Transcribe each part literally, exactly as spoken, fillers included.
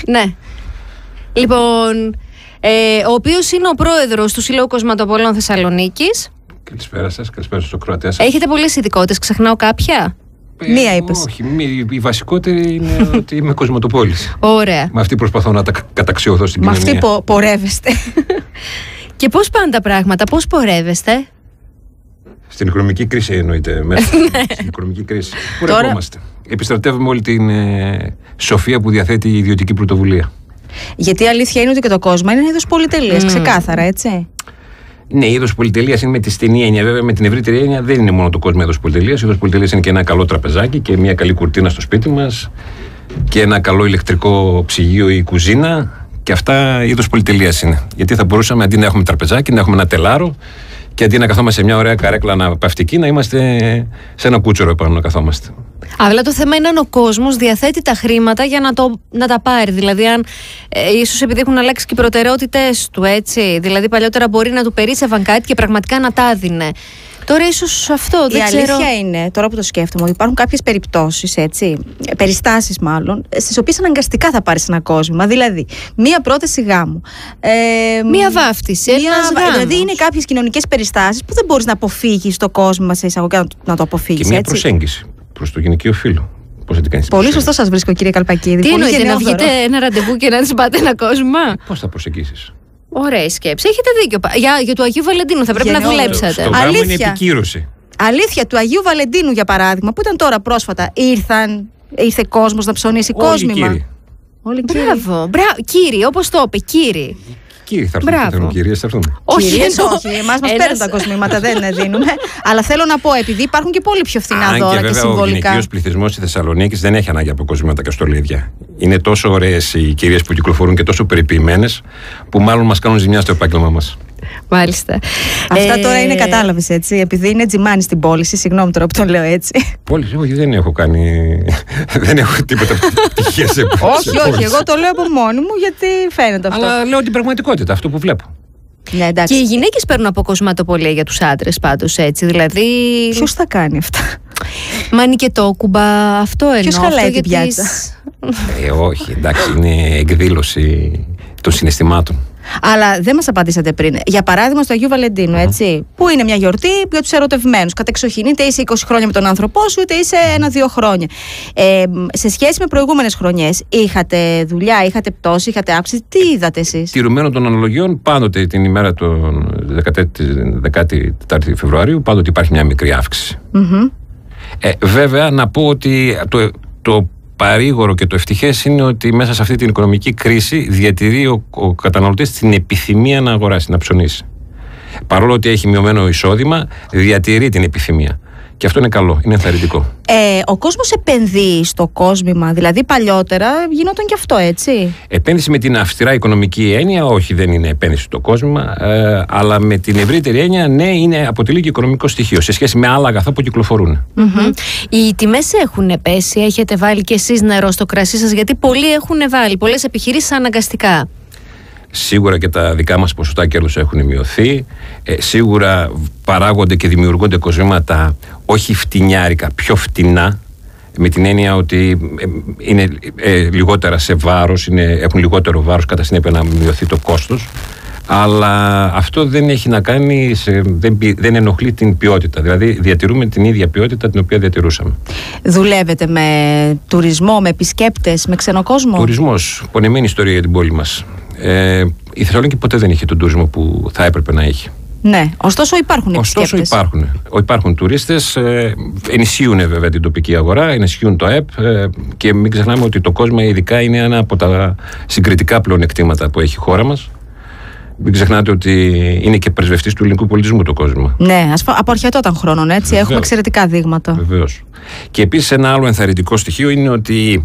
Ναι. Λοιπόν, ε, ο οποίος είναι ο πρόεδρος του Συλλόγου Κοσματοπολών Θεσσαλονίκης. Καλησπέρα σας, καλησπέρα στους ακροατές σας. Έχετε πολλές ειδικότητες, ξεχνάω κάποια? Ε, Μία είπες. Όχι, μη, η βασικότερη είναι ότι είμαι κοσματοπόλης. Ωραία. Με αυτή προσπαθώ να τα καταξιωθώ στην Με κοινωνία. αυτή πο, πορεύεστε. Και πώς πάνε τα πράγματα, πώς πορεύεστε? Στην οικονομική κρίση εννοείται. Μέσα στην οικονομική κρίση. Πορευόμαστε. Επιστρατεύουμε όλη την ε, σοφία που διαθέτει η ιδιωτική πρωτοβουλία. Γιατί η αλήθεια είναι ότι και το κόσμο είναι ένα είδος πολυτελείας, mm. ξεκάθαρα, έτσι. Ναι, η είδος πολυτελείας είναι με τη στενή έννοια. Βέβαια, με την ευρύτερη έννοια δεν είναι μόνο το κόσμο είδος πολυτελείας. Η είδος πολυτελείας είναι και ένα καλό τραπεζάκι και μια καλή κουρτίνα στο σπίτι μας και ένα καλό ηλεκτρικό ψυγείο ή κουζίνα. Και αυτά είδος πολυτελείας είναι. Γιατί θα μπορούσαμε αντί να έχουμε τραπεζάκι, να έχουμε ένα τελάρο και αντί να καθόμαστε σε μια ωραία καρέκλα αναπαυτική, να είμαστε σε ένα κούτσορο επάνω να καθόμαστε. Αλλά το θέμα είναι αν ο κόσμος διαθέτει τα χρήματα για να, το, να τα πάρει. Δηλαδή, αν ε, ίσως επειδή έχουν αλλάξει και οι προτεραιότητες του, έτσι. Δηλαδή, παλιότερα μπορεί να του περίσσευαν κάτι και πραγματικά να τα δίνε. Τώρα, ίσως αυτό δεν η ξέρω. Η αλήθεια είναι, τώρα που το σκέφτομαι, ότι υπάρχουν κάποιες περιπτώσεις, έτσι, περιστάσεις μάλλον, στις οποίες αναγκαστικά θα πάρεις ένα κόσμημα. Δηλαδή, μία πρόταση γάμου. Ε, μία βάφτιση, μία, ένας γάμος. Δηλαδή, είναι κάποιες κοινωνικές περιστάσεις που δεν μπορείς να αποφύγεις το κόσμημα σε εισαγωγικά να το αποφύγεις. Και μία έτσι. προσέγγιση προς το γυναικείο φύλο. Πώς θα την κάνεις? Πολύ σωστό σας βρίσκω, κύριε Καλπακίδη. Τι εννοείτε, να βγείτε ένα ραντεβού και να της πάτε ένα κόσμημα? Πώς θα προσεγγίσεις? Ωραία σκέψη. Έχετε δίκιο. Για, για του Αγίου Βαλεντίνου θα πρέπει Γενναιόδωρο. να δουλέψετε. Στο γάμο είναι επικύρωση. Αλήθεια, του Αγίου Βαλεντίνου, για παράδειγμα, που ήταν τώρα πρόσφατα, ήρθαν, ήρθε κόσμος να ψωνίσει κόσμημα. Κύριοι. Όλοι κύριοι. Μπράβο, μπράβο. Κύριοι, όπως το είπε, κύριοι. Κύριοι θα έρθουν, θα έρθουν, κυρίες θα έρθουν. Όχι, Κυρίες, όχι, εμάς μας παίρνουν τα κοσμήματα, δεν δίνουμε. Αλλά θέλω να πω, επειδή υπάρχουν και πολύ πιο φθηνά Αν δώρα και, και, βέβαια, συμβολικά. Ο γυναικείος πληθυσμός της Θεσσαλονίκης δεν έχει ανάγκη από κοσμήματα και στολίδια. Είναι τόσο ωραίες οι κυρίες που κυκλοφορούν και τόσο περιποιημένες, που μάλλον μας κάνουν ζημιά στο επάγγελμα μας. Μάλιστα. Αυτά ε... τώρα είναι, κατάλαβες, έτσι, επειδή είναι τζιμάνι στην πώληση, συγγνώμη τώρα που το λέω έτσι. Πώληση, όχι, δεν έχω κάνει. Δεν έχω τίποτα πτυχία σε πώληση. Όχι, όχι, εγώ το λέω από μόνη μου γιατί φαίνεται αυτό. Αλλά λέω την πραγματικότητα, αυτό που βλέπω. Ναι, εντάξει. Και οι γυναίκες παίρνουν από κοσματοπολία για τους άντρες πάντως, έτσι. Δηλαδή. Ποιος θα κάνει αυτά? Μανικετόκουμπα, αυτό εννοώ. Ποιος χαλάει την πιάτσα? Ε, όχι, εντάξει, είναι εκδήλωση των συναισθημάτων. Αλλά δεν μας απαντήσατε πριν. Για παράδειγμα, στο Αγίου Βαλεντίνου, uh-huh. έτσι, που είναι μια γιορτή για τους ερωτευμένους. Κατεξοχήν, είτε είσαι είκοσι χρόνια με τον άνθρωπό σου, είτε είσαι ένα-δύο χρόνια. Ε, σε σχέση με προηγούμενες χρονιές, είχατε δουλειά, είχατε πτώση, είχατε αύξηση. Τι είδατε εσείς? Τηρουμένων των αναλογιών, πάντοτε την ημέρα του δεκατέσσερις Φεβρουαρίου, πάντοτε υπάρχει μια μικρή αύξηση. Uh-huh. Ε, βέβαια, να πω ότι το, το παρήγορο και το ευτυχές είναι ότι μέσα σε αυτή την οικονομική κρίση διατηρεί ο, ο καταναλωτής την επιθυμία να αγοράσει, να ψωνίσει. Παρόλο ότι έχει μειωμένο εισόδημα, διατηρεί την επιθυμία. Και αυτό είναι καλό, είναι ενθαρρυντικό. Ε, ο κόσμος επενδύει στο κόσμημα, δηλαδή παλιότερα γινόταν και αυτό, έτσι. Επένδυση με την αυστηρά οικονομική έννοια, όχι, δεν είναι επένδυση στο κόσμημα, ε, αλλά με την ευρύτερη έννοια, ναι, είναι, αποτελεί και οικονομικό στοιχείο σε σχέση με άλλα αγαθά που κυκλοφορούν. Mm-hmm. Οι τιμές έχουν πέσει, έχετε βάλει κι εσείς νερό στο κρασί σας, γιατί πολλοί έχουν βάλει, πολλές επιχειρήσεις αναγκαστικά. Σίγουρα και τα δικά μας ποσοστά κέρδους έχουν μειωθεί. Ε, σίγουρα παράγονται και δημιουργούνται κοσμήματα όχι φτηνιάρικα, πιο φτηνά, με την έννοια ότι είναι ε, λιγότερα σε βάρος, είναι, έχουν λιγότερο βάρος, κατά συνέπεια να μειωθεί το κόστος. Αλλά αυτό δεν έχει να κάνει, σε, δεν, δεν ενοχλεί την ποιότητα. Δηλαδή διατηρούμε την ίδια ποιότητα την οποία διατηρούσαμε. Δουλεύετε με τουρισμό, με επισκέπτες, με ξενοκόσμο? Τουρισμός, πονεμένη ιστορία για την πόλη μας. Ε, η Θεσσαλονίκη ποτέ δεν είχε τον τουρισμό που θα έπρεπε να έχει. Ναι, ωστόσο υπάρχουν επισκέπτες. Ωστόσο υπάρχουν. Υπάρχουν τουρίστες, ε, ενισχύουν βέβαια την τοπική αγορά, ενισχύουν το ΑΕΠ ε, και μην ξεχνάμε ότι το κόσμο ειδικά είναι ένα από τα συγκριτικά πλεονεκτήματα που έχει η χώρα μας. Μην ξεχνάτε ότι είναι και πρεσβευτής του ελληνικού πολιτισμού το κόσμο. Ναι, από αρχαιότητα των χρόνων, έτσι. Βεβαίως. Έχουμε εξαιρετικά δείγματα. Βεβαίως. Και επίσης ένα άλλο ενθαρρυντικό στοιχείο είναι ότι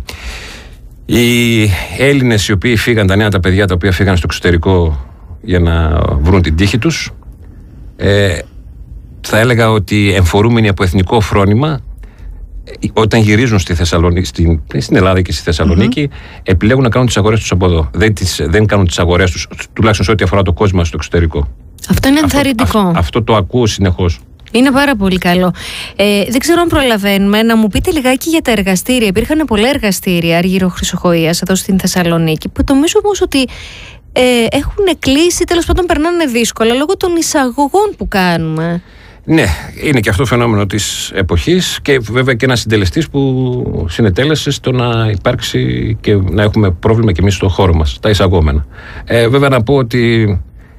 οι Έλληνες οι οποίοι φύγαν, τα νέα τα παιδιά τα οποία φύγαν στο εξωτερικό για να βρουν την τύχη τους, ε, θα έλεγα ότι εμφορούμενοι από εθνικό φρόνημα, όταν γυρίζουν στη Θεσσαλονίκη, στην, στην Ελλάδα και στη Θεσσαλονίκη, mm-hmm. επιλέγουν να κάνουν τις αγορές τους από εδώ. Δεν, τις, δεν κάνουν τις αγορές τους, τουλάχιστον σε ό,τι αφορά το κόσμο στο εξωτερικό. Αυτό είναι ενθαρρυντικό. Αυτό, αυτό, αυτό το ακούω συνεχώς. Είναι πάρα πολύ καλό. Ε, δεν ξέρω αν προλαβαίνουμε να μου πείτε λιγάκι για τα εργαστήρια. Υπήρχαν πολλά εργαστήρια αργύρω Χρυσοχοΐας εδώ στην Θεσσαλονίκη, που νομίζω όμως ότι ε, έχουν κλείσει, τέλος πάντων περνάνε δύσκολα λόγω των εισαγωγών που κάνουμε. Ναι, είναι και αυτό φαινόμενο της εποχής και βέβαια και ένας συντελεστής που συνετέλεσε στο να υπάρξει και να έχουμε πρόβλημα και εμείς στο χώρο μας, τα εισαγόμενα. Ε, βέβαια να πω ότι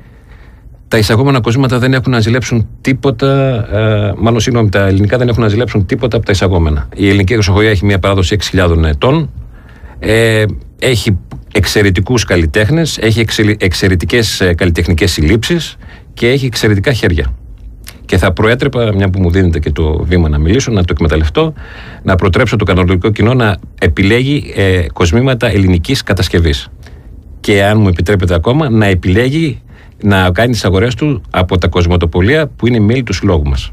τα εισαγόμενα κοσμήματα δεν έχουν να ζηλέψουν τίποτα, ε, μάλλον συγγνώμη, τα ελληνικά δεν έχουν να ζηλέψουν τίποτα από τα εισαγόμενα. Η ελληνική Χρυσοχοΐα έχει μια παράδοση έξι χιλιάδων ετών, ε, έχει εξαιρετικούς καλλιτέχνες, έχει εξαιρετικές καλλιτεχνικές συλλήψεις και έχει εξαιρετικά χέρια. Και θα προέτρεπα, μια που μου δίνετε και το βήμα να μιλήσω, να το εκμεταλλευτώ, να προτρέψω το κανονικό κοινό να επιλέγει ε, κοσμήματα ελληνικής κατασκευής. Και αν μου επιτρέπετε ακόμα, να επιλέγει να κάνει τις αγορές του από τα κοσματοπολία που είναι μέλη του συλλόγου μας.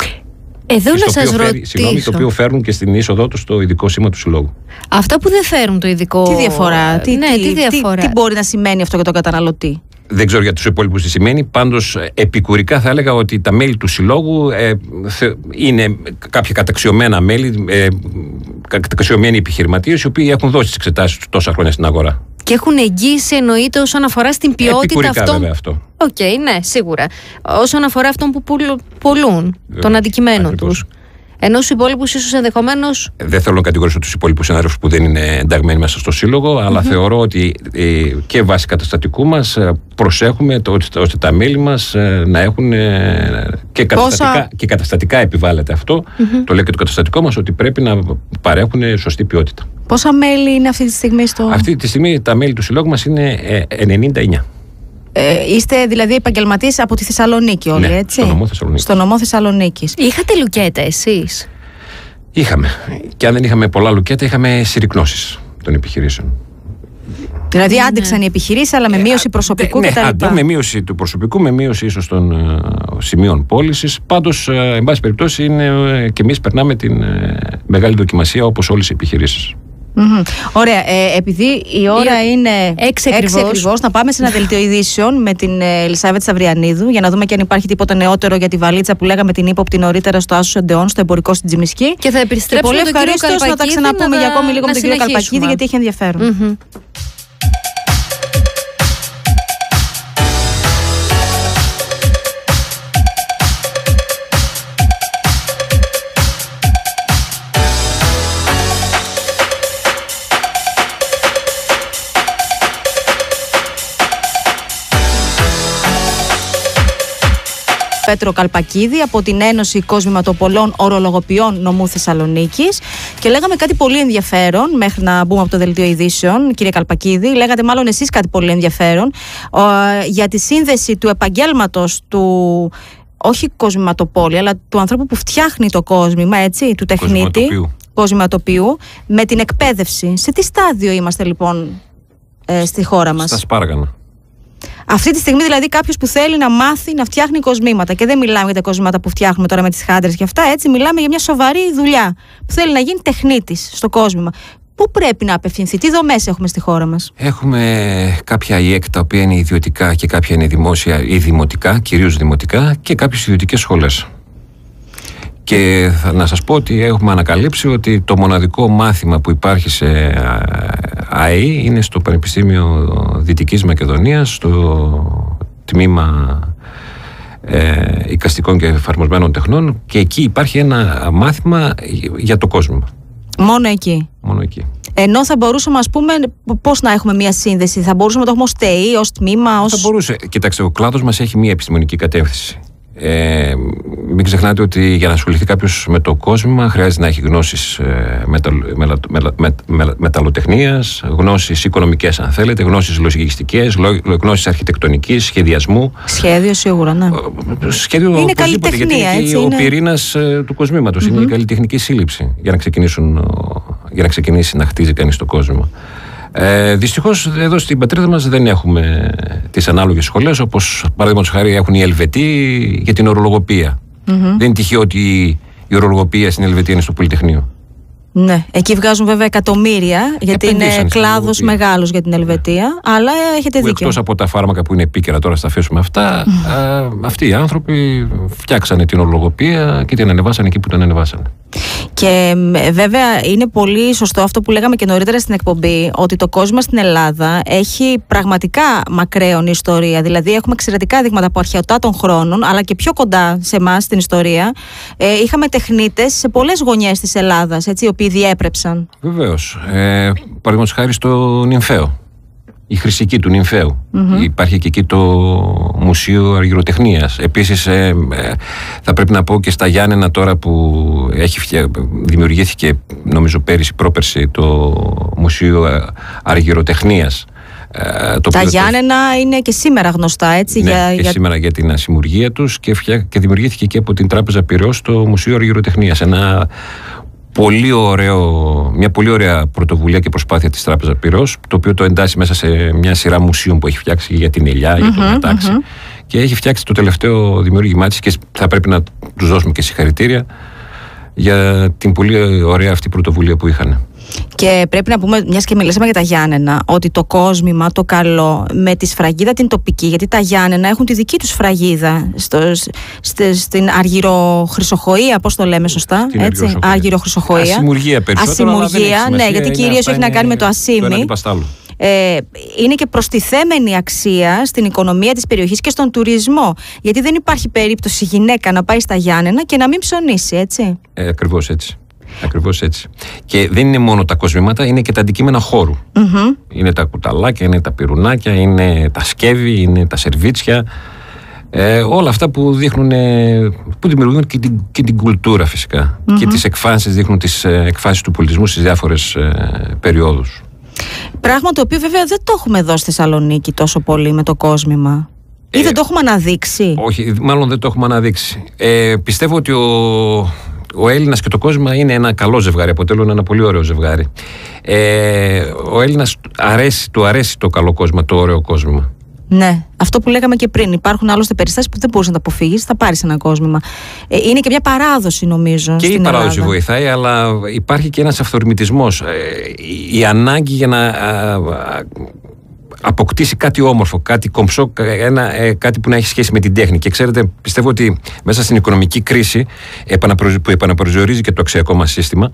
Εδώ να σας φέρει, ρωτήσω. Συγγνώμη, το οποίο φέρνουν και στην είσοδό του το ειδικό σήμα του συλλόγου. Αυτά που δεν φέρουν το ειδικό. Τι διαφορά, τι, ναι, τι, τι, διαφορά. Τι, τι μπορεί να σημαίνει αυτό για τον καταναλωτή? Δεν ξέρω για τους υπόλοιπους τι σημαίνει. Πάντως, επικουρικά θα έλεγα ότι τα μέλη του συλλόγου ε, θε, είναι κάποια καταξιωμένα μέλη, ε, καταξιωμένοι επιχειρηματίες, οι οποίοι έχουν δώσει τις εξετάσεις τους τόσα χρόνια στην αγορά. Και έχουν εγγύηση, εννοείται, όσον αφορά στην ποιότητα επικουρικά, αυτών. Βέβαια, αυτό. Οκ, okay, ναι, σίγουρα. Όσον αφορά αυτών που πουλούν, των αντικειμένων τους. Ενώ στους υπόλοιπους ίσως ενδεχομένως. Δεν θέλω να κατηγορήσω τους υπόλοιπους συνάδελφους που δεν είναι ενταγμένοι μέσα στο σύλλογο, αλλά mm-hmm. θεωρώ ότι ε, και βάσει καταστατικού μας ε, προσέχουμε το, ώστε τα μέλη μας ε, να έχουν ε, και, καταστατικά, Πόσα... και καταστατικά επιβάλλεται αυτό. Mm-hmm. Το λέει και το καταστατικό μας ότι πρέπει να παρέχουν σωστή ποιότητα. Πόσα μέλη είναι αυτή τη στιγμή στο. Αυτή τη στιγμή τα μέλη του συλλόγου μας είναι ε, ενενήντα εννιά. Ε, είστε δηλαδή επαγγελματίες από τη Θεσσαλονίκη όλοι, ναι, έτσι? Στο νομό Θεσσαλονίκης. Στο νομό Θεσσαλονίκης. Είχατε λουκέτα εσείς? Είχαμε. Και αν δεν είχαμε πολλά λουκέτα, είχαμε συρρυκνώσεις των επιχειρήσεων. Δηλαδή άντεξαν οι επιχειρήσεις, αλλά με μείωση προσωπικού ναι, κτλ. Ναι, με μείωση του προσωπικού, με μείωση ίσως των uh, σημείων πώλησης. Πάντως, uh, εν πάση περιπτώσει, είναι, uh, και εμείς περνάμε την uh, μεγάλη δοκιμασία όπως όλες οι επιχειρήσεις. Mm-hmm. Ωραία. Ε, επειδή η ώρα η... είναι έξι ακριβώς, να πάμε σε ένα δελτίο ειδήσεων με την Ελισάβετ Σταυριανίδου για να δούμε και αν υπάρχει τίποτα νεότερο για τη βαλίτσα που λέγαμε την ύποπτη νωρίτερα στο Άσος Εντεών, στο εμπορικό στην Τζιμισκή. Και θα επιστρέψουμε πολύ ευχαρίστως να τα ξαναπούμε για ακόμη λίγο με τον κύριο Καλπακίδη, γιατί έχει ενδιαφέρον. Mm-hmm. Πέτρο Καλπακίδη από την Ένωση Κοσμηματοπολών Ορολογοποιών Νομού Θεσσαλονίκης και λέγαμε κάτι πολύ ενδιαφέρον μέχρι να μπούμε από το δελτίο ειδήσεων. Κύριε Καλπακίδη, λέγατε μάλλον εσείς κάτι πολύ ενδιαφέρον ο, για τη σύνδεση του επαγγέλματος του, όχι κοσμηματοπόλη, αλλά του ανθρώπου που φτιάχνει το κόσμημα, έτσι, του τεχνίτη, κοσμηματοποιού, με την εκπαίδευση. Σε τι στάδιο είμαστε λοιπόν ε, στη χώρα μας? Στα σπάργανα. Αυτή τη στιγμή δηλαδή κάποιος που θέλει να μάθει να φτιάχνει κοσμήματα, και δεν μιλάμε για τα κοσμήματα που φτιάχνουμε τώρα με τις χάντρες και αυτά, έτσι, μιλάμε για μια σοβαρή δουλειά που θέλει να γίνει τεχνίτης στο κόσμημα. Πού πρέπει να απευθυνθεί, τι δομές έχουμε στη χώρα μας? Έχουμε κάποια ΙΕΚ τα οποία είναι ιδιωτικά και κάποια είναι δημόσια ή δημοτικά, κυρίως δημοτικά, και κάποιες ιδιωτικές σχολές. Και θα να σας πω ότι έχουμε ανακαλύψει ότι το μοναδικό μάθημα που υπάρχει σε ΑΕΗ είναι στο Πανεπιστήμιο Δυτικής Μακεδονίας, στο τμήμα ε, εικαστικών και εφαρμοσμένων τεχνών, και εκεί υπάρχει ένα μάθημα για το κόσμημα. Μόνο εκεί? Μόνο εκεί. Ενώ θα μπορούσαμε, ας πούμε, πώς να έχουμε μια σύνδεση? Θα μπορούσαμε να το έχουμε ως ΤΕΗ, ως τμήμα, ως... Θα μπορούσε. Κοιτάξτε, ο κλάδος μας έχει μια επιστημονική κατεύθυνση. Ε, μην ξεχνάτε ότι για να ασχοληθεί κάποιος με το κόσμημα χρειάζεται να έχει γνώσεις ε, μετα, μετα, μετα, μετα, μετα, μεταλλοτεχνίας, γνώσεις οικονομικές αν θέλετε, γνώσεις λογιστικές, γνώσεις αρχιτεκτονικής, σχεδιασμού. Σχέδιο σίγουρα, ναι. Σχέδιο είναι καλλιτεχνία, γιατί έτσι, ο είναι... πυρήνας ε, του κοσμήματος, mm-hmm. είναι η καλλιτεχνική σύλληψη για να, ξεκινήσουν, για να ξεκινήσει να χτίζει κανείς το κόσμημα. Ε, δυστυχώς εδώ στην πατρίδα μας δεν έχουμε τις ανάλογες σχολές, όπως παραδείγματος χάρη έχουν οι Ελβετοί για την ορολογοπία. Mm-hmm. Δεν είναι τυχαίο ότι η ορολογοπία στην Ελβετία είναι στο Πολυτεχνείο. Ναι, εκεί βγάζουν βέβαια εκατομμύρια, γιατί επενδύσαν, είναι κλάδος μεγάλος για την Ελβετία, ναι. Αλλά έχετε που δίκιο. Εκτός από τα φάρμακα που είναι επίκαιρα, τώρα θα αφήσουμε αυτά, mm. α, αυτοί οι άνθρωποι φτιάξανε την ορολογοπία και την ανεβάσανε εκεί που την ανεβάσανε. Και βέβαια είναι πολύ σωστό αυτό που λέγαμε και νωρίτερα στην εκπομπή, ότι το κόσμο στην Ελλάδα έχει πραγματικά μακραίωνη ιστορία. Δηλαδή έχουμε εξαιρετικά δείγματα από αρχαιοτά των χρόνων, αλλά και πιο κοντά σε εμάς στην ιστορία. Ε, είχαμε τεχνίτες σε πολλές γωνιές της Ελλάδας, έτσι, οι οποίοι διέπρεψαν. Βεβαίως. Ε, Παραδείγματος χάρη στο Νυμφαίο. Η χρυσική του Νυμφαίου. Mm-hmm. Υπάρχει και εκεί το Μουσείο Αργυροτεχνίας. Επίσης ε, ε, θα πρέπει να πω και στα Γιάννενα τώρα που έχει φτια... δημιουργήθηκε νομίζω πέρυσι πρόπερσι το Μουσείο Αργυροτεχνίας. Ε, το τα Γιάννενα το... είναι και σήμερα γνωστά, έτσι. Ναι, για, και για... σήμερα για την ασημουργία τους και, φτια... και δημιουργήθηκε και από την Τράπεζα Πειραιώς το Μουσείο Αργυροτεχνίας. Ένα πολύ ωραίο, μια πολύ ωραία πρωτοβουλία και προσπάθεια της Τράπεζας Πειραιώς, το οποίο το εντάσσει μέσα σε μια σειρά μουσείων που έχει φτιάξει για την ελιά, για το μετάξι. Mm-hmm. Και έχει φτιάξει το τελευταίο δημιούργημά της και θα πρέπει να τους δώσουμε και συγχαρητήρια για την πολύ ωραία αυτή πρωτοβουλία που είχαν. Και πρέπει να πούμε, μιας και μιλήσαμε για τα Γιάννενα, ότι το κόσμημα, το καλό, με τη σφραγίδα την τοπική, γιατί τα Γιάννενα έχουν τη δική τους σφραγίδα στο, στε, στην αργυροχρυσοχοΐα, πώς το λέμε σωστά, έτσι, αργυροχρυσοχοΐα. Ασημουργία περισσότερο. Ασημουργία, ναι, γιατί κυρίως έχει να κάνει με το ασίμι. Ε, είναι και προστιθέμενη αξία στην οικονομία της περιοχής και στον τουρισμό. Γιατί δεν υπάρχει περίπτωση γυναίκα να πάει στα Γιάννενα και να μην ψωνίσει, έτσι. Ε, ακριβώς έτσι. Ακριβώς έτσι. Και δεν είναι μόνο τα κοσμήματα, είναι και τα αντικείμενα χώρου. Mm-hmm. Είναι τα κουταλάκια, είναι τα πυρουνάκια, είναι τα σκεύη, είναι τα σερβίτσια. Ε, όλα αυτά που δείχνουν, που δημιουργούν και την, και την κουλτούρα φυσικά. Mm-hmm. Και τις εκφάνσεις, δείχνουν τις εκφάνσεις του πολιτισμού στις διάφορες ε, περιόδους. Πράγμα το οποίο βέβαια δεν το έχουμε εδώ στη Θεσσαλονίκη τόσο πολύ με το κόσμημα. Ή ε, δεν το έχουμε αναδείξει. Όχι, μάλλον δεν το έχουμε αναδείξει. Ε, πιστεύω ότι ο, ο Έλληνας και το κόσμημα είναι ένα καλό ζευγάρι, αποτελούν ένα πολύ ωραίο ζευγάρι. Ε, ο Έλληνας αρέσει, του αρέσει το καλό κόσμημα, το ωραίο κόσμημα. Ναι, αυτό που λέγαμε και πριν. Υπάρχουν άλλωστε περιστάσεις που δεν μπορείς να τα αποφύγεις, θα πάρεις ένα κόσμημα. Ε, είναι και μια παράδοση, νομίζω. Και στην η παράδοση Ελλάδα βοηθάει, αλλά υπάρχει και ένας αυθορμητισμός. Ε, η ανάγκη για να α, α, αποκτήσει κάτι όμορφο, κάτι κομψό, ένα, ε, κάτι που να έχει σχέση με την τέχνη. Και ξέρετε, πιστεύω ότι μέσα στην οικονομική κρίση που επαναπροσδιορίζει και το αξιακό μας σύστημα,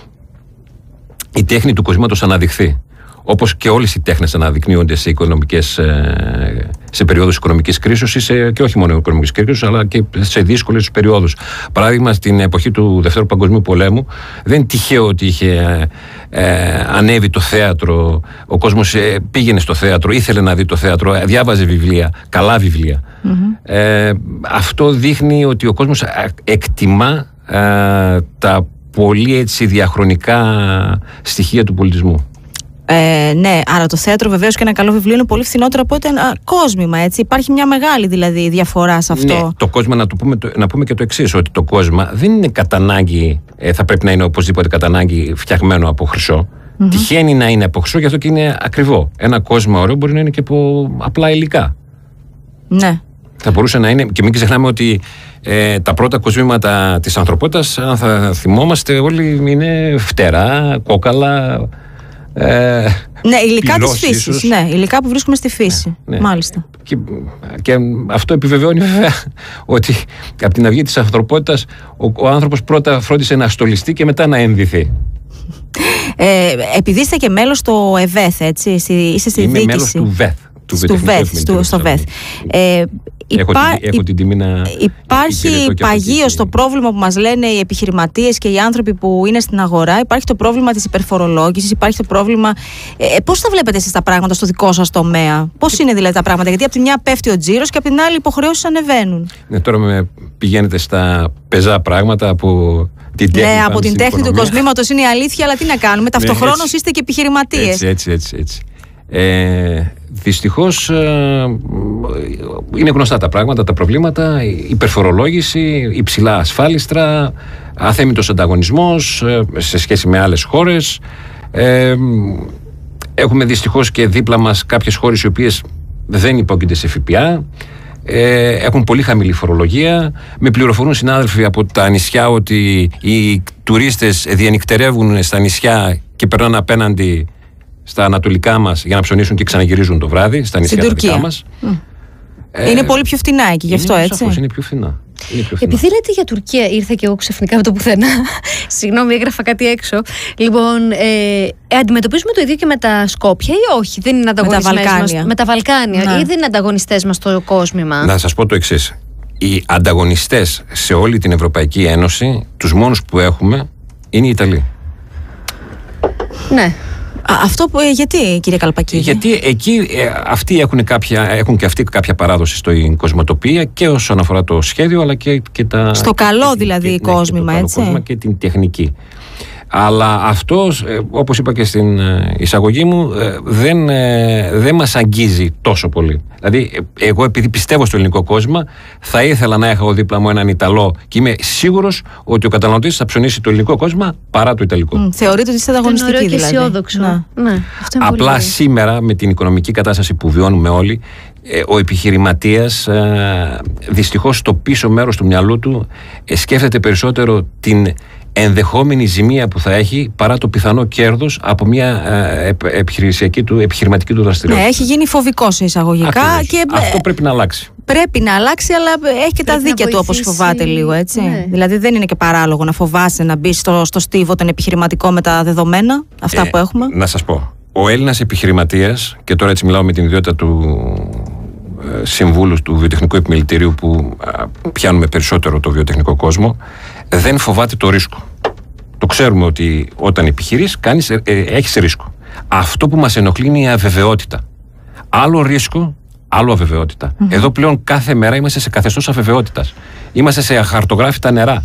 η τέχνη του κοσμήματος αναδειχθεί. Όπως και όλες οι τέχνες αναδεικνύονται σε, οικονομικές, σε περίοδους οικονομικής κρίσης και όχι μόνο οικονομικής κρίσης, αλλά και σε δύσκολες περιόδους. Παράδειγμα, στην εποχή του Δευτέρου Παγκοσμίου Πολέμου δεν είναι τυχαίο ότι είχε ε, ανέβει το θέατρο, ο κόσμος ε, πήγαινε στο θέατρο, ήθελε να δει το θέατρο, διάβαζε βιβλία, καλά βιβλία. Mm-hmm. Ε, αυτό δείχνει ότι ο κόσμος εκτιμά ε, τα πολύ έτσι διαχρονικά στοιχεία του πολιτισμού. Ε, ναι, άρα το θέατρο βεβαίως και ένα καλό βιβλίο είναι πολύ φθηνότερο από ένα κόσμημα, έτσι. Υπάρχει μια μεγάλη δηλαδή διαφορά σε αυτό. Ναι, το κόσμημα, να, το πούμε, να πούμε και το εξής, ότι το κόσμημα δεν είναι κατά ανάγκη, ε, θα πρέπει να είναι οπωσδήποτε κατά ανάγκη φτιαγμένο από χρυσό. Mm-hmm. Τυχαίνει να είναι από χρυσό, γι' αυτό και είναι ακριβό. Ένα κόσμημα ωραίο μπορεί να είναι και από απλά υλικά. Ναι. Θα μπορούσε να είναι, και μην ξεχνάμε ότι ε, τα πρώτα κοσμήματα της ανθρωπότητας, αν θα θυμόμαστε όλοι, είναι φτερά, κόκαλα. Ε, ναι, υλικά της φύσης. Ναι, υλικά που βρίσκουμε στη φύση. Ναι, ναι. Μάλιστα. Και, και αυτό επιβεβαιώνει βέβαια ότι από την αυγή της ανθρωπότητας ο, ο άνθρωπος πρώτα φρόντισε να στολιστεί και μετά να ενδυθεί. Ε, επειδή είστε και μέλος του ΕΒΕΘ, έτσι, είστε στη Είμαι διοίκηση. μέλος του ΒΕΘ. Του ΒΕΘ, στο, στο ΒΕΘ. Ε, Έχω, υπά... την, έχω την τιμή να υπάρχει παγίως το πρόβλημα που μας λένε οι επιχειρηματίες και οι άνθρωποι που είναι στην αγορά. Υπάρχει το πρόβλημα της υπερφορολόγησης, υπάρχει το πρόβλημα. Ε, πώς τα βλέπετε εσείς τα πράγματα στο δικό σας τομέα, πώς είναι δηλαδή τα πράγματα? Γιατί από τη μια πέφτει ο τζίρος και από την άλλη οι υποχρεώσεις ανεβαίνουν. Ναι, τώρα με πηγαίνετε στα πεζά πράγματα από την τέχνη. Ναι, από την τέχνη του κοσμήματος είναι η αλήθεια, αλλά τι να κάνουμε. Ταυτοχρόνως ναι, είστε και επιχειρηματίες. Έτσι, έτσι, έτσι. έτσι. Ε, δυστυχώς ε, είναι γνωστά τα πράγματα, τα προβλήματα, η υπερφορολόγηση, υψηλά ασφάλιστρα, αθέμητος ανταγωνισμός ε, σε σχέση με άλλες χώρες. Ε, έχουμε δυστυχώς και δίπλα μας κάποιες χώρες οι οποίες δεν υπόκεινται σε ΦΠΑ. ε, έχουν πολύ χαμηλή φορολογία. Με πληροφορούν συνάδελφοι από τα νησιά ότι οι τουρίστες διανυκτερεύουν στα νησιά και περνάνε απέναντι στα ανατολικά μας για να ψωνίσουν και ξαναγυρίζουν το βράδυ στα νησιά τα δικά μας. Mm. Ε, είναι πολύ πιο φτηνά εκεί, γι' αυτό, είναι, έτσι. Σαφώς, είναι πιο φτηνά. Επειδή λέτε για Τουρκία, ήρθα και εγώ ξαφνικά από το πουθενά. Συγγνώμη, έγραφα κάτι έξω. Λοιπόν, ε, ε, αντιμετωπίζουμε το ίδιο και με τα Σκόπια ή όχι? Δεν είναι ανταγωνιστές μας με τα Βαλκάνια, ναι. Ή δεν είναι ανταγωνιστές μας στο κόσμημα? Να σας πω το εξής. Οι ανταγωνιστές σε όλη την Ευρωπαϊκή Ένωση, τους μόνους που έχουμε, είναι οι Ιταλοί. Ναι. Α, αυτό που, γιατί, κύριε Καλπακίδη? Γιατί εκεί ε, αυτοί έχουν, κάποια, έχουν και αυτοί κάποια παράδοση στην κοσμοτοπία και όσον αφορά το σχέδιο, αλλά και, και τα. Στο καλό και, δηλαδή και, κόσμημα, ναι, και το έτσι. καλό κόσμημα και την τεχνική. Αλλά αυτός, ε, όπως είπα και στην ε, εισαγωγή μου, ε, δεν, ε, δεν μας αγγίζει τόσο πολύ. Δηλαδή, ε, εγώ επειδή πιστεύω στο ελληνικό κόσμο, θα ήθελα να έχω δίπλα μου έναν Ιταλό και είμαι σίγουρος ότι ο καταναλωτής θα ψωνίσει το ελληνικό κόσμο παρά το ιταλικό. Mm, θεωρείτε ότι είστε ανταγωνιστικοί, δηλαδή? Είναι αισιόδοξο. Να. Ναι, αυτό είναι Απλά πολύ σήμερα με την οικονομική κατάσταση που βιώνουμε όλοι, ο επιχειρηματίας δυστυχώς στο πίσω μέρος του μυαλού του σκέφτεται περισσότερο την ενδεχόμενη ζημία που θα έχει παρά το πιθανό κέρδος από μια επιχειρησιακή του, επιχειρηματική του δραστηριότητα. Ναι, έχει γίνει φοβικός εισαγωγικά. Και... Αυτό πρέπει να αλλάξει. Πρέπει να αλλάξει, αλλά έχει και πρέπει τα δίκαια του, όπως φοβάται λίγο, έτσι. Ναι. Δηλαδή δεν είναι και παράλογο να φοβάσαι να μπει στο, στο στίβο τον επιχειρηματικό με τα δεδομένα, αυτά ε, που έχουμε. Να σας πω. Ο Έλληνας επιχειρηματίας, και τώρα έτσι μιλάω με την ιδιότητα του ε, συμβούλου του βιοτεχνικού επιμελητηρίου που ε, πιάνουμε περισσότερο το βιοτεχνικό κόσμο, δεν φοβάται το ρίσκο. Το ξέρουμε ότι όταν επιχειρείς κάνεις, ε, ε, έχεις ρίσκο. Αυτό που μας ενοχλεί είναι η αβεβαιότητα. Άλλο ρίσκο, άλλο αβεβαιότητα. Mm-hmm. Εδώ πλέον κάθε μέρα είμαστε σε καθεστώς αβεβαιότητας. Είμαστε σε αχαρτογράφητα νερά.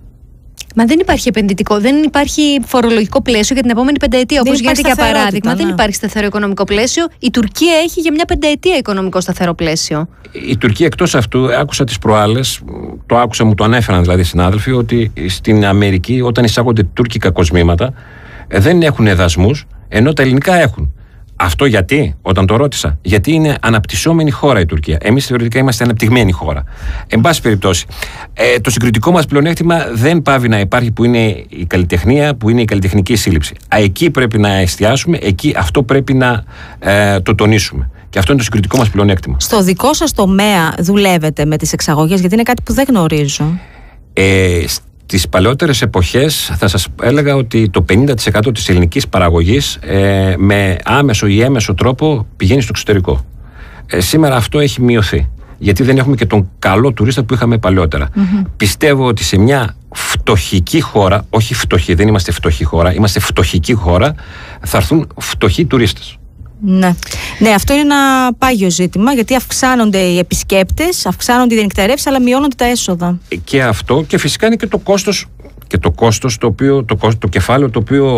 Μα δεν υπάρχει επενδυτικό, δεν υπάρχει φορολογικό πλαίσιο για την επόμενη πενταετία. Όπως γίνεται για παράδειγμα, ναι. Δεν υπάρχει σταθερό οικονομικό πλαίσιο. Η Τουρκία έχει για μια πενταετία οικονομικό σταθερό πλαίσιο. Η Τουρκία, εκτός αυτού, άκουσα τις προάλλες, το άκουσα, μου το ανέφεραν δηλαδή συνάδελφοι, ότι στην Αμερική όταν εισάγονται τουρκικά κοσμήματα δεν έχουν δασμούς, ενώ τα ελληνικά έχουν. Αυτό γιατί, όταν το ρώτησα, γιατί είναι αναπτυσσόμενη χώρα η Τουρκία. Εμείς θεωρητικά είμαστε αναπτυγμένη χώρα. Εν πάση περιπτώσει, ε, το συγκριτικό μας πλεονέκτημα δεν πάβει να υπάρχει, που είναι η καλλιτεχνία, που είναι η καλλιτεχνική σύλληψη. Α, εκεί πρέπει να εστιάσουμε, εκεί αυτό πρέπει να ε, το τονίσουμε. Και αυτό είναι το συγκριτικό μας πλεονέκτημα. Στο δικό σας τομέα δουλεύετε με τις εξαγωγές, γιατί είναι κάτι που δεν γνωρίζω. Ε, Τις παλαιότερες εποχές θα σας έλεγα ότι το πενήντα τοις εκατό της ελληνικής παραγωγής ε, με άμεσο ή έμεσο τρόπο πηγαίνει στο εξωτερικό. Ε, σήμερα αυτό έχει μειωθεί, γιατί δεν έχουμε και τον καλό τουρίστα που είχαμε παλαιότερα. Mm-hmm. Πιστεύω ότι σε μια φτωχική χώρα, όχι φτωχή, δεν είμαστε φτωχή χώρα, είμαστε φτωχική χώρα, θα έρθουν φτωχοί τουρίστες. Ναι. ναι, αυτό είναι ένα πάγιο ζήτημα, γιατί αυξάνονται οι επισκέπτες, αυξάνονται οι διενυκτερεύσεις, αλλά μειώνονται τα έσοδα. Και αυτό, και φυσικά είναι και το κόστος, και το, κόστος το, οποίο, το, το κεφάλαιο το οποίο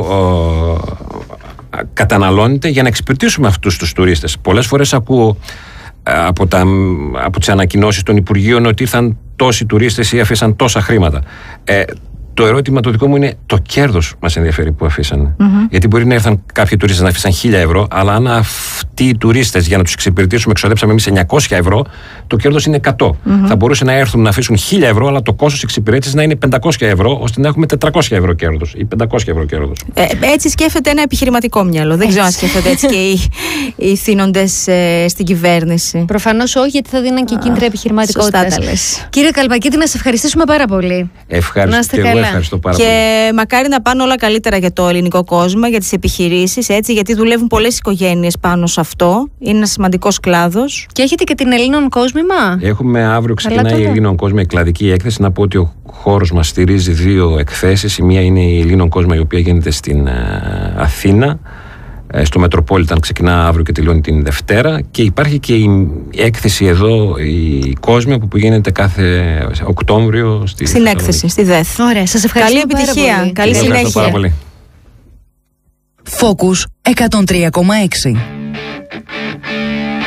ε, καταναλώνεται για να εξυπηρετήσουμε αυτούς τους τουρίστες. Πολλές φορές ακούω ε, από, τα, από τις ανακοινώσεις των Υπουργείων ότι ήρθαν τόσοι τουρίστες ή αφήσαν τόσα χρήματα. Ε, Το ερώτημα το δικό μου είναι το κέρδος μας ενδιαφέρει που αφήσανε. Mm-hmm. Γιατί μπορεί να ήρθαν κάποιοι τουρίστες να αφήσαν χίλια ευρώ, αλλά αν αυτοί οι τουρίστες για να τους εξυπηρετήσουμε εξοδέψαμε εμείς εννιακόσια ευρώ, το κέρδος είναι εκατό. Mm-hmm. Θα μπορούσε να έρθουν να αφήσουν χίλια ευρώ, αλλά το κόστος εξυπηρέτησης να είναι πεντακόσια ευρώ, ώστε να έχουμε τετρακόσια ευρώ κέρδος ή πεντακόσια ευρώ κέρδος. Ε, έτσι σκέφτεται ένα επιχειρηματικό μυαλό. Δεν ξέρω αν σκέφτεται έτσι και οι, οι θύνοντες ε, στην κυβέρνηση. Προφανώς όχι, γιατί θα δίναν και κίνητρα επιχειρηματικότητας. Κύριε Καλπακίδη, να σας ευχαριστήσουμε πάρα πολύ. Ευχαριστώ και εγώ. Ευχαριστώ πάρα και πολύ. Μακάρι να πάνε όλα καλύτερα για το ελληνικό κόσμο, για τις επιχειρήσεις, έτσι, γιατί δουλεύουν πολλές οικογένειες πάνω σε αυτό. Είναι ένας σημαντικός κλάδος. Και έχετε και την Ελλήνων Κόσμημα. Έχουμε αύριο ξεκινάει η Ελλήνων Κόσμημα, η κλαδική έκθεση. Να πω ότι ο χώρος μας στηρίζει δύο εκθέσεις. Η μία είναι η Ελλήνων Κόσμημα, η οποία γίνεται στην Αθήνα. Στο Μετροπόλιταν, ξεκινά αύριο και τελειώνει την Δευτέρα, και υπάρχει και η έκθεση εδώ, η Κόσμια, που γίνεται κάθε Οκτώβριο στη στην έκθεση, στη ΔΕΘ. Ωραία, σας ευχαριστώ. Καλή επιτυχία, καλή συνέχεια. Πάρα πολύ. Focus εκατόν τρία κόμμα έξι.